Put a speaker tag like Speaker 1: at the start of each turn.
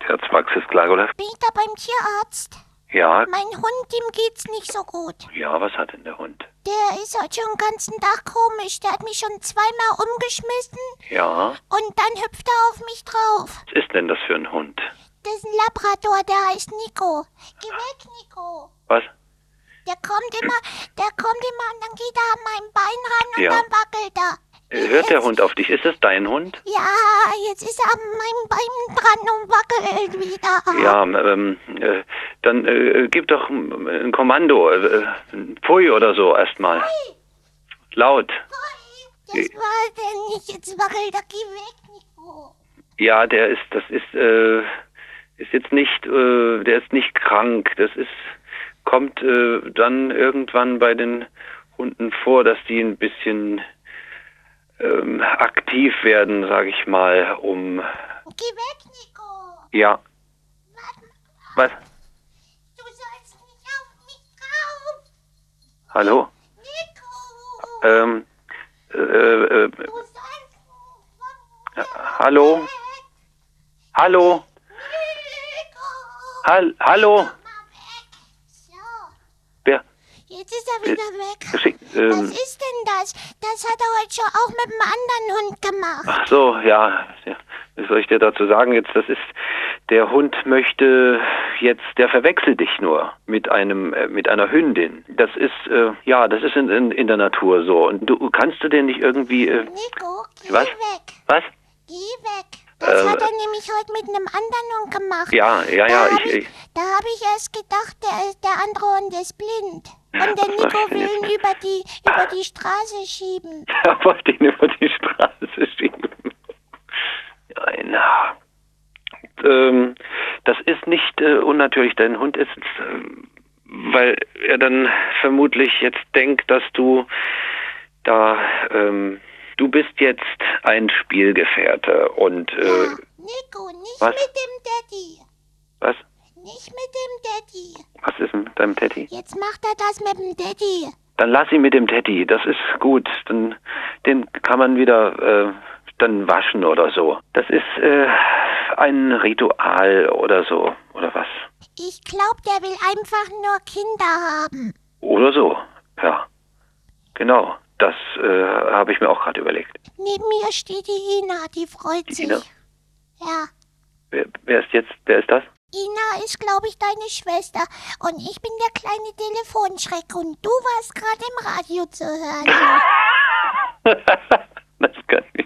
Speaker 1: Herzpraxisklage, oder?
Speaker 2: Bin ich da beim Tierarzt?
Speaker 1: Ja.
Speaker 2: Mein Hund, dem geht's nicht so gut.
Speaker 1: Ja, was hat denn der Hund?
Speaker 2: Der ist heute schon den ganzen Tag komisch. Der hat mich schon zweimal umgeschmissen
Speaker 1: Ja.
Speaker 2: und dann hüpft er auf mich drauf.
Speaker 1: Was ist denn das für ein Hund?
Speaker 2: Das ist ein Labrador, der heißt Nico. Geh weg, Nico.
Speaker 1: Was?
Speaker 2: Der kommt immer und dann geht er an mein Bein ran und
Speaker 1: Ja.
Speaker 2: dann wackelt er.
Speaker 1: Hört der Hund auf dich? Ist das dein Hund?
Speaker 2: Ja, jetzt ist er an meinem Bein dran und wackelt wieder.
Speaker 1: Ja, dann gib doch ein Kommando. Pfui oder so erstmal. Laut.
Speaker 2: Das war denn nicht. Jetzt wackelt er. Geh weg, Nico.
Speaker 1: Ja, der ist jetzt nicht, der ist nicht krank. Kommt dann irgendwann bei den Hunden vor, dass die ein bisschen aktiv werden, sage ich mal, um...
Speaker 2: Geh weg, Nico.
Speaker 1: Ja. Was?
Speaker 2: Du sollst nicht auf mich drauf.
Speaker 1: Hallo?
Speaker 2: Nico. Du sollst
Speaker 1: Hallo? Hallo?
Speaker 2: Nico.
Speaker 1: Hallo?
Speaker 2: Mal weg. So,
Speaker 1: Wer?
Speaker 2: jetzt ist er wieder weg. Was
Speaker 1: Schick-
Speaker 2: ist denn das? Das hat er heute schon auch mit einem anderen Hund gemacht.
Speaker 1: Ach so, ja. Was soll ich dir dazu sagen jetzt? Der Hund möchte jetzt, der verwechselt dich nur mit einer Hündin. Das ist in der Natur so. Und kannst du den nicht irgendwie,
Speaker 2: Nico, geh
Speaker 1: was?
Speaker 2: weg.
Speaker 1: Was?
Speaker 2: Geh weg. Das hat er nämlich heute mit einem anderen Hund gemacht.
Speaker 1: Ja,
Speaker 2: Da hab
Speaker 1: ich
Speaker 2: Da habe ich erst gedacht, der andere Hund ist blind. Und der Nico will ihn über die Straße schieben.
Speaker 1: Er wollte ihn über die Straße schieben. Ja, das ist nicht unnatürlich. Dein Hund ist, weil er dann vermutlich jetzt denkt, dass du du bist jetzt ein Spielgefährte und
Speaker 2: Ja, Nico, nicht
Speaker 1: was?
Speaker 2: mit dem Daddy.
Speaker 1: Was?
Speaker 2: Nicht mit dem Daddy.
Speaker 1: Was ist mit deinem Teddy?
Speaker 2: Jetzt macht er das mit dem Daddy.
Speaker 1: Dann lass ihn mit dem Teddy, das ist gut. Den kann man wieder dann waschen oder so. Das ist ein Ritual oder so, oder was?
Speaker 2: Ich glaube, der will einfach nur Kinder haben.
Speaker 1: Oder so, ja. Genau, das habe ich mir auch gerade überlegt.
Speaker 2: Neben mir steht die Ina, die freut sich.
Speaker 1: Ina?
Speaker 2: Ja.
Speaker 1: Wer ist das?
Speaker 2: Ina ist, glaube ich, deine Schwester. Und ich bin der kleine Telefonschreck. Und du warst gerade im Radio zu hören.
Speaker 1: Das kann ich